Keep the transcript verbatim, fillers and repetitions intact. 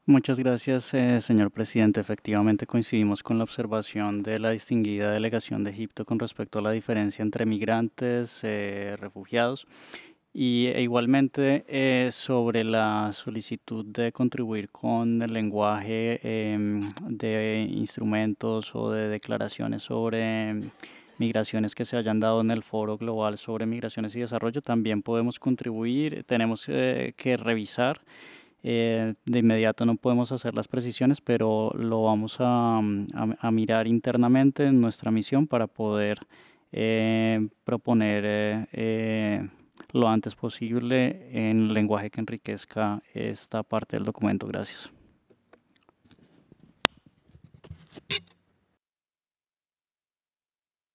Muchas gracias, eh, señor presidente. Efectivamente, coincidimos con la observación de la distinguida delegación de Egipto con respecto a la diferencia entre migrantes, eh, refugiados y e igualmente eh, sobre la solicitud de contribuir con el lenguaje em, de instrumentos o de declaraciones sobre em, migraciones que se hayan dado en el Foro Global sobre Migraciones y Desarrollo. También podemos contribuir. Tenemos eh, que revisar. Eh, de inmediato no podemos hacer las precisiones, pero lo vamos a, mm, a- a mirar internamente en nuestra misión para poder eh, proponer eh, eh, lo antes posible en lenguaje que enriquezca esta parte del documento. Gracias.